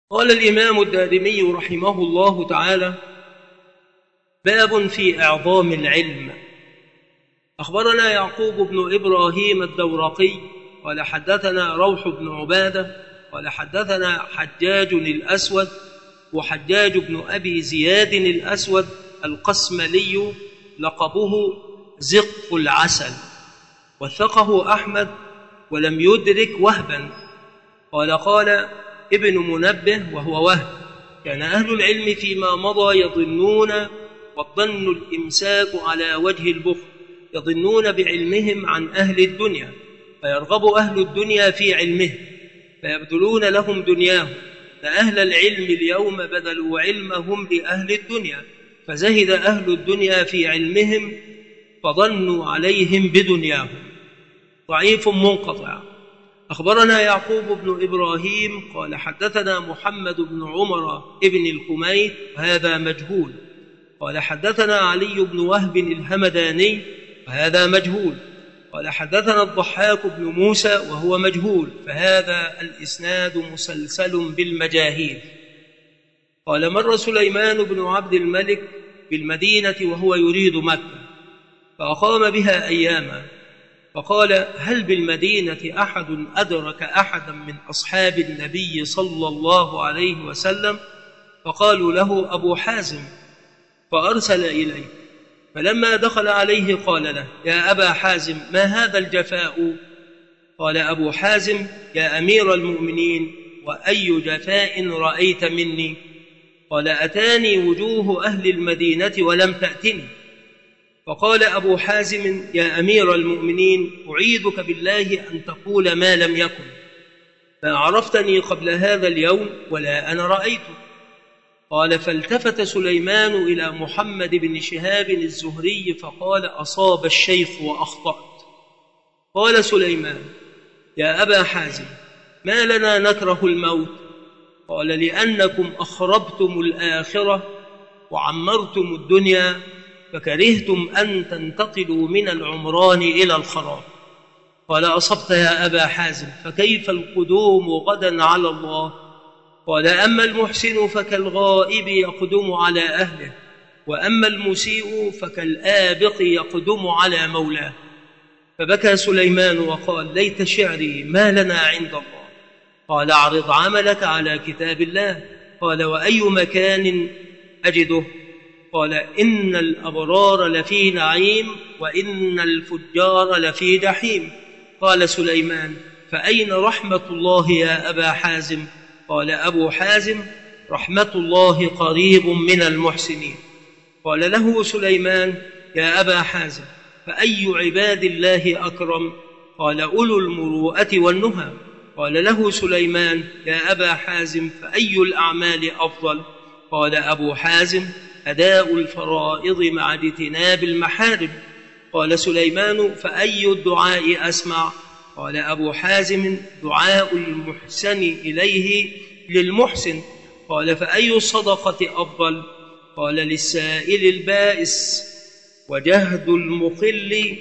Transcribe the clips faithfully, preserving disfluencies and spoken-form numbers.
قال الإمام الدارمي رحمه الله تعالى: باب في إعظام العلم. أخبرنا يعقوب بن إبراهيم الدورقي قال حدثنا روح بن عبادة قال حدثنا حجاج الأسود وحجاج بن أبي زياد الأسود القسملي لقبه زق العسل، وثقه أحمد ولم يدرك وهبا. قال قال ابن منبه وهو وهب: كان أهل العلم فيما مضى يظنون، والظن الإمساك على وجه البخل، يظنون بعلمهم عن أهل الدنيا، فيرغب أهل الدنيا في علمه فيبذلون لهم دنياهم، فأهل العلم اليوم بذلوا علمهم لأهل الدنيا، فزهد أهل الدنيا في علمهم فظنوا عليهم بدنياهم. ضعيف منقطع. أخبرنا يعقوب بن إبراهيم قال حدثنا محمد بن عمر ابن الكميت وهذا مجهول، قال حدثنا علي بن وهب الهمداني وهذا مجهول، قال حدثنا الضحاك بن موسى وهو مجهول، فهذا الإسناد مسلسل بالمجاهيل. قال مر سليمان بن عبد الملك بالمدينة وهو يريد مكة، فأقام بها أياما، فقال: هل بالمدينة أحد أدرك أحدا من أصحاب النبي صلى الله عليه وسلم؟ فقالوا له: أبو حازم. فأرسل إليه، فلما دخل عليه قال له: يا أبا حازم، ما هذا الجفاء؟ قال أبو حازم: يا أمير المؤمنين، وأي جفاء رأيت مني؟ قال: أتاني وجوه أهل المدينة ولم تأتني. فقال أبو حازم: يا أمير المؤمنين، أعيذك بالله أن تقول ما لم يكن، ما عرفتني قبل هذا اليوم ولا أنا رأيتك. قال: فالتفت سليمان إلى محمد بن شهاب الزهري فقال: أصاب الشيخ وأخطأت. قال سليمان: يا أبا حازم، ما لنا نكره الموت؟ قال: لأنكم أخربتم الآخرة وعمرتم الدنيا، فكرهتم أن تنتقلوا من العمران إلى الخراب. قال: أصبت يا أبا حازم، فكيف القدوم غدا على الله؟ قال: أما المحسن فكالغائب يقدم على أهله، وأما المسيء فكالآبق يقدم على مولاه. فبكى سليمان وقال: ليت شعري ما لنا عند الله. قال: أعرض عملك على كتاب الله. قال: وأي مكان أجده؟ قال: إن الأبرار لفي نعيم وإن الفجار لفي جحيم. قال سليمان: فأين رحمة الله يا أبا حازم؟ قال أبو حازم: رحمة الله قريب من المحسنين. قال له سليمان: يا أبا حازم، فأي عباد الله أكرم؟ قال: أولو المروءة والنهى. قال له سليمان: يا أبا حازم، فأي الأعمال أفضل؟ قال أبو حازم: أداء الفرائض مع اجتناب المحارم. قال سليمان: فأي الدعاء أسمع؟ قال أبو حازم: دعاء المحسن إليه للمحسن. قال: فأي الصدقة أفضل؟ قال: للسائل البائس، وجهد المخل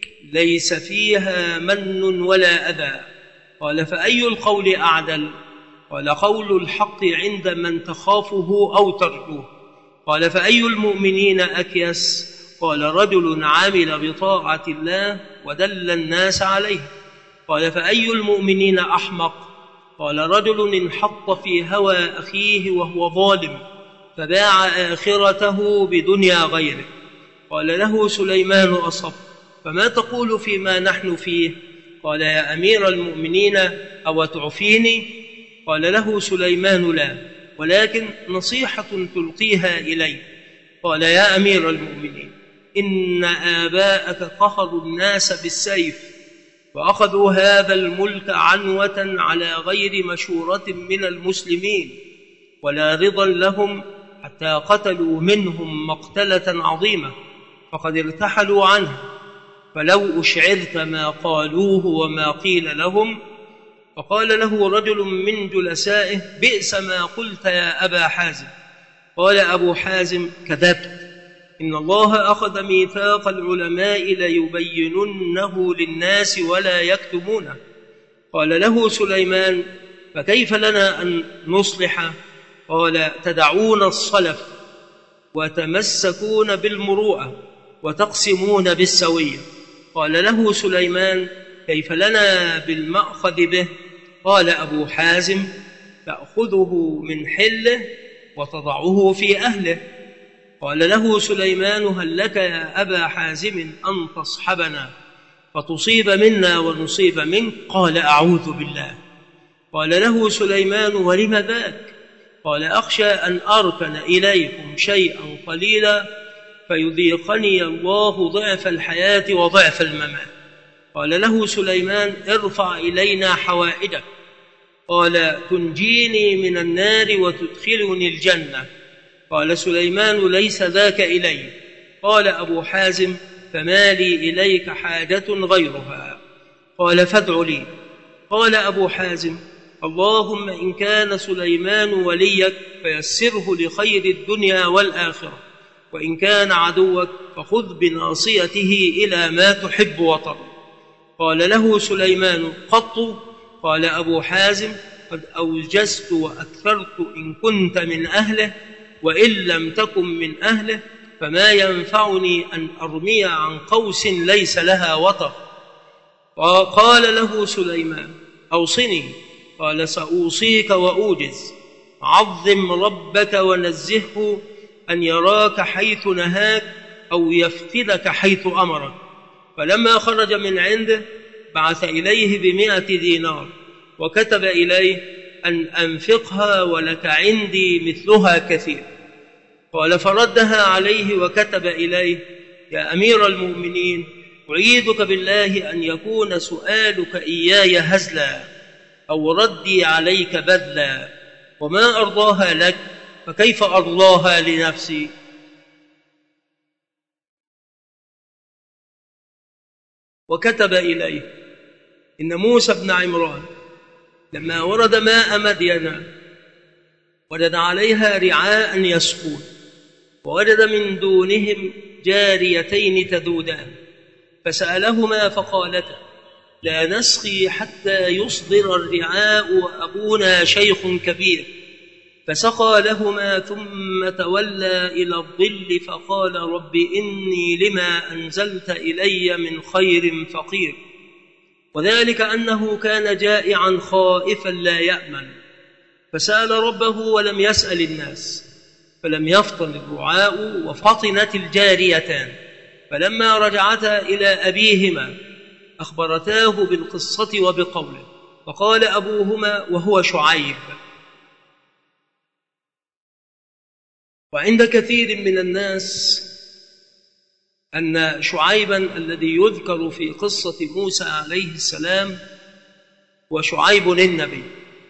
ليس فيها من ولا أذى. قال: فأي القول أعدل؟ قال: قول الحق عند من تخافه أو ترجوه. قال: فأي المؤمنين أكيس؟ قال: رجل عمل بطاعة الله ودل الناس عليه. قال: فأي المؤمنين أحمق؟ قال: رجل انحط في هوى أخيه وهو ظالم، فباع آخرته بدنيا غيره. قال له سليمان: أصب، فما تقول فيما نحن فيه؟ قال: يا أمير المؤمنين، أو تعفيني؟ قال له سليمان: لا، ولكن نصيحة تلقيها إلي. قال: يا أمير المؤمنين، إن آباءك قهروا الناس بالسيف، وأخذوا هذا الملك عنوة على غير مشورة من المسلمين، ولا رضا لهم، حتى قتلوا منهم مقتلة عظيمة، فقد ارتحلوا عنه. فلو أشعرت ما قالوه وما قيل لهم. فقال له رجل من جلسائه: بئس ما قلت يا أبا حازم. قال أبو حازم: كذبت، إن الله أخذ ميثاق العلماء ليبيننه للناس ولا يكتمونه. قال له سليمان: فكيف لنا أن نصلح؟ قال: تدعون الصلف وتمسكون بالمروءة وتقسمون بالسوية. قال له سليمان: كيف لنا بالمأخذ به؟ قال أبو حازم: تأخذه من حله وتضعه في أهله. قال له سليمان: هل لك يا أبا حازم أن تصحبنا فتصيب منا ونصيب منك؟ قال: أعوذ بالله. قال له سليمان: ولم ذاك؟ قال: أخشى أن أركن إليكم شيئا قليلا فيذيقني الله ضعف الحياة وضعف الممات. قال له سليمان: ارفع إلينا حوائجك. قال: تنجيني من النار وتدخلني الجنة. قال سليمان: ليس ذاك إلي. قال أبو حازم: فما لي إليك حاجة غيرها. قال: فادع لي. قال أبو حازم: اللهم إن كان سليمان وليك فيسره لخير الدنيا والآخرة، وإن كان عدوك فخذ بناصيته إلى ما تحب وترضى. قال له سليمان: قط؟ قال أبو حازم: قد أوجزت وأكثرت إن كنت من أهله، وإن لم تكن من أهله فما ينفعني أن أرمي عن قوس ليس لها وتر. وقال له سليمان: أوصني. قال: سأوصيك وأوجز. عظم ربك ونزهه أن يراك حيث نهاك أو يفتدك حيث أمرك. فلما خرج من عنده بعث إليه بمائة دينار وكتب إليه أن أنفقها ولك عندي مثلها كثير. قال: فردها عليه وكتب إليه: يا أمير المؤمنين، أعيذك بالله أن يكون سؤالك إياي هزلا أو ردي عليك بذلا، وما أرضاها لك فكيف أرضاها لنفسي؟ وكتب إليه: إن موسى بن عمران لما ورد ماء مدين وجد عليها رعاء يسقون، ووجد من دونهم جاريتين تذودان، فسألهما فقالتا: لا نسقي حتى يصدر الرعاء وأبونا شيخ كبير. فسقى لهما ثم تولى إلى الظل فقال: رب إني لما أنزلت إلي من خير فقير. وذلك أنه كان جائعا خائفا لا يأمن، فسأل ربه ولم يسأل الناس، فلم يفطن الرعاء وفطنت الجاريتان. فلما رجعتا إلى أبيهما أخبرتاه بالقصة وبقوله، فقال أبوهما وهو شعيب. وعند كثير من الناس أن شعيبا الذي يذكر في قصة موسى عليه السلام وشعيب النبي،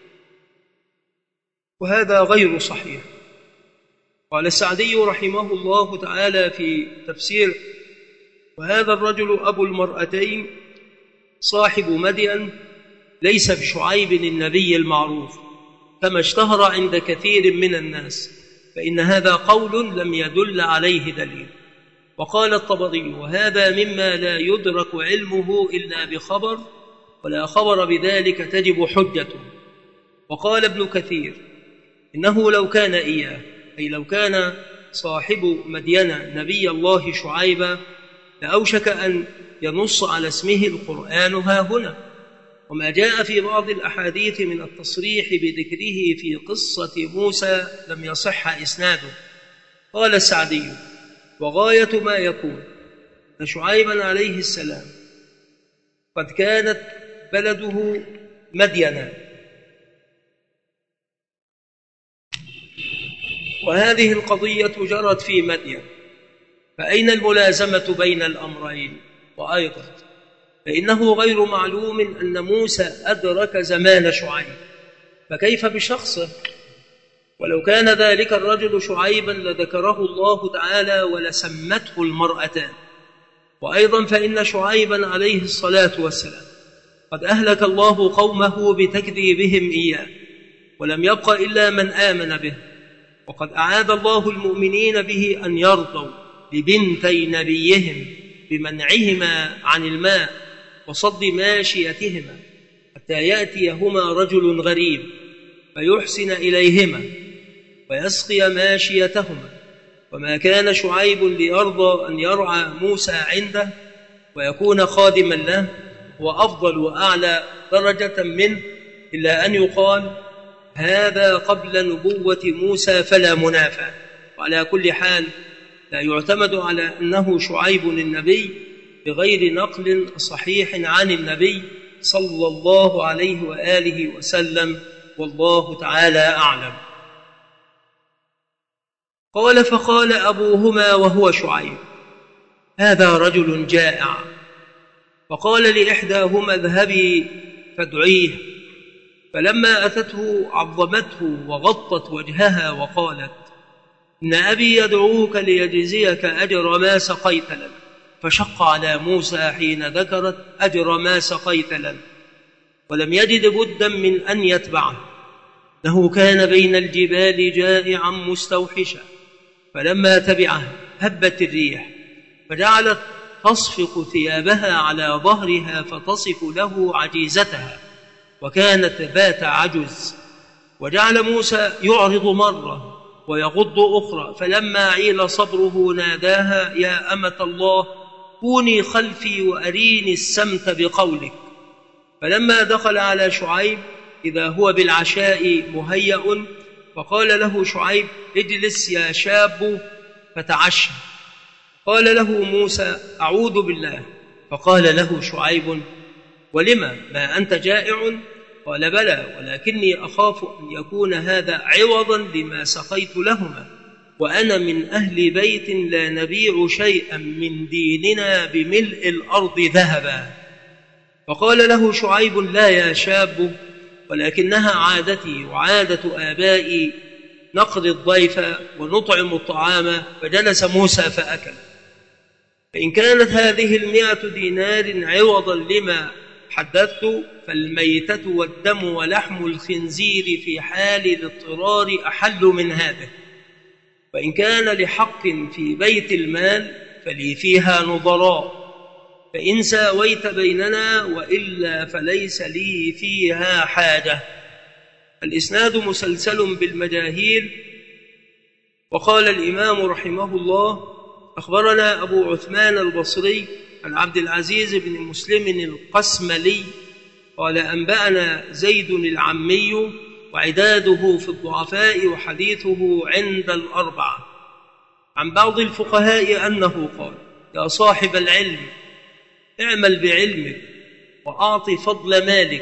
وهذا غير صحيح. قال السعدي رحمه الله تعالى في تفسير: وهذا الرجل أبو المرأتين صاحب مدين ليس بشعيب النبي المعروف كما اشتهر عند كثير من الناس، فإن هذا قول لم يدل عليه دليل. وقال الطبري: وهذا مما لا يدرك علمه إلا بخبر، ولا خبر بذلك تجب حجته. وقال ابن كثير: إنه لو كان إياه، أي لو كان صاحب مدين نبي الله شعيبا، لأوشك أن ينص على اسمه القرآن ها هنا. وما جاء في بعض الأحاديث من التصريح بذكره في قصة موسى لم يصح إسناده. قال السعدي: وغاية ما يكون أن شعيبا عليه السلام قد كانت بلده مدينا، وهذه القضية جرت في مدين، فأين الملازمة بين الأمرين؟ وأيضا فإنه غير معلوم أن موسى أدرك زمان شعيب، فكيف بشخصه؟ ولو كان ذلك الرجل شعيبا لذكره الله تعالى ولسمته المرأتان. وأيضا فإن شعيبا عليه الصلاة والسلام قد أهلك الله قومه بتكذيبهم إياه، ولم يبق إلا من آمن به. وقد أعاد الله المؤمنين به أن يرضوا ببنتي نبيهم بمنعهما عن الماء وصد ماشيتهما، حتى يأتيهما رجل غريب فيحسن إليهما ويسقي ماشيتهما. وما كان شعيب ليرضى أن يرعى موسى عنده ويكون خادما له وأفضل وأعلى درجة منه، إلا أن يقال هذا قبل نبوة موسى فلا منافى. وعلى كل حال لا يعتمد على أنه شعيب النبي بغير نقل صحيح عن النبي صلى الله عليه وآله وسلم، والله تعالى أعلم. قال فقال أبوهما وهو شعيب هذا رجل جائع، فقال لإحداهما اذهبي فادعيه، فلما أتته عظمته وغطت وجهها وقالت إن أبي يدعوك ليجزيك أجر ما سقيت لنا. فشق على موسى حين ذكرت أجر ما سقيت لنا، ولم يجد بدا من أن يتبعه، له كان بين الجبال جائعا مستوحشا. فلما تبعه هبت الريح فجعلت تصفق ثيابها على ظهرها فتصف له عجيزتها، وكانت ذات عجز. وجعل موسى يعرض مرة ويغض أخرى، فلما عيل صبره ناداها يا أمة الله كوني خلفي وأريني السمت بقولك. فلما دخل على شعيب إذا هو بالعشاء مهيأ، فقال له شعيب اجلس يا شاب فتعشى. قال له موسى أعوذ بالله. فقال له شعيب ولما ما أنت جائع؟ قال بلى، ولكني أخاف أن يكون هذا عوضا لما سقيت لهما، وأنا من أهل بيت لا نبيع شيئا من ديننا بملء الأرض ذهبا. فقال له شعيب لا يا شاب، ولكنها عادتي وعادة آبائي نقضي الضيف ونطعم الطعام. فجلس موسى فأكل. فإن كانت هذه المئة دينار عوضا لما حدثت، فالميتة والدم ولحم الخنزير في حال الاضطرار أحل من هذا. وإن كان لحق في بيت المال فلي فيها نظراء، فإن ساويت بيننا، وإلا فليس لي فيها حاجة. الإسناد مسلسل بالمجاهيل. وقال الإمام رحمه الله أخبرنا أبو عثمان البصري عن عبد العزيز بن مسلم القسملي قال أنبأنا زيد العمي، وعداده في الضعفاء وحديثه عند الأربعة، عن بعض الفقهاء أنه قال يا صاحب العلم اعمل بعلمك وأعط فضل مالك،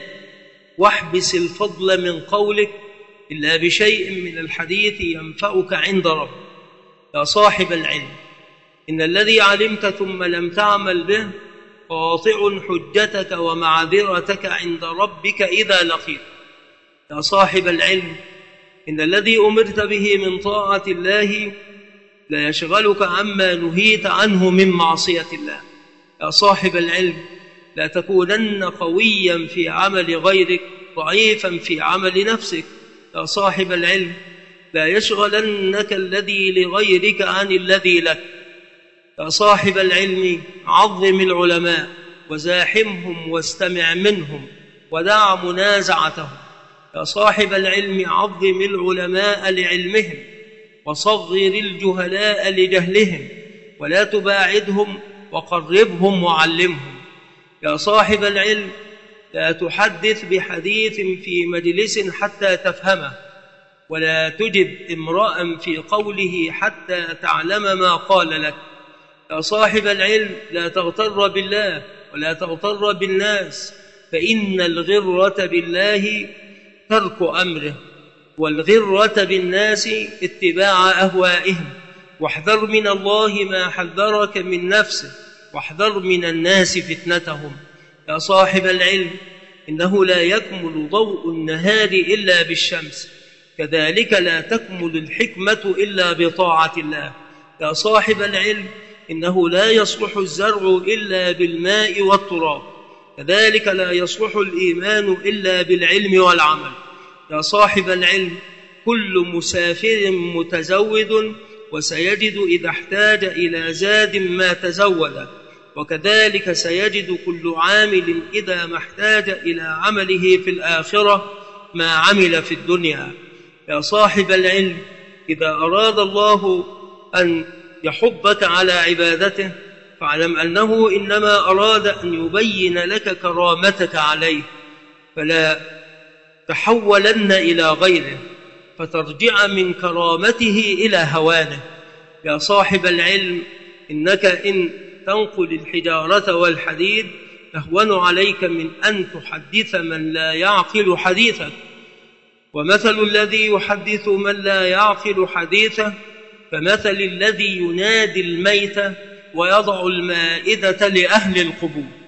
واحبس الفضل من قولك إلا بشيء من الحديث ينفعك عند ربك. يا صاحب العلم إن الذي علمت ثم لم تعمل به قاطع حجتك ومعذرتك عند ربك إذا لقيت. يا صاحب العلم إن الذي أمرت به من طاعة الله لا يشغلك عما نهيت عنه من معصية الله. يا صاحب العلم لا تكونن قويا في عمل غيرك ضعيفا في عمل نفسك. يا صاحب العلم لا يشغلنك الذي لغيرك عن الذي لك. يا صاحب العلم عظم العلماء وزاحمهم واستمع منهم ودع منازعتهم. يا صاحب العلم عظم العلماء لعلمهم وصغر الجهلاء لجهلهم، ولا تباعدهم وقربهم وعلمهم. يا صاحب العلم لا تحدث بحديث في مجلس حتى تفهمه، ولا تجب امرأ في قوله حتى تعلم ما قال لك. يا صاحب العلم لا تغتر بالله ولا تغتر بالناس، فإن الغرة بالله ترك أمره، والغرة بالناس اتباع أهوائهم. واحذر من الله ما حذرك من نفسه، واحذر من الناس فتنتهم. يا صاحب العلم إنه لا يكمل ضوء النهار إلا بالشمس، كذلك لا تكمل الحكمة إلا بطاعة الله. يا صاحب العلم إنه لا يصلح الزرع إلا بالماء والتراب، كذلك لا يصلح الإيمان إلا بالعلم والعمل. يا صاحب العلم كل مسافر متزود، وسيجد إذا احتاج إلى زاد ما تزود. وكذلك سيجد كل عامل إذا ما احتاج إلى عمله في الآخرة ما عمل في الدنيا. يا صاحب العلم، إذا أراد الله أن يحبك على عبادته فاعلم أنه إنما أراد أن يبين لك كرامتك عليه، فلا تحولن إلى غيره فترجع من كرامته إلى هوانه. يا صاحب العلم، إنك إن تنقل الحجارة والحديد أهون عليك من أن تحدث من لا يعقل حديثك. ومثل الذي يحدث من لا يعقل حديثه كمثل الذي ينادي الميت ويضع المائدة لأهل القبور.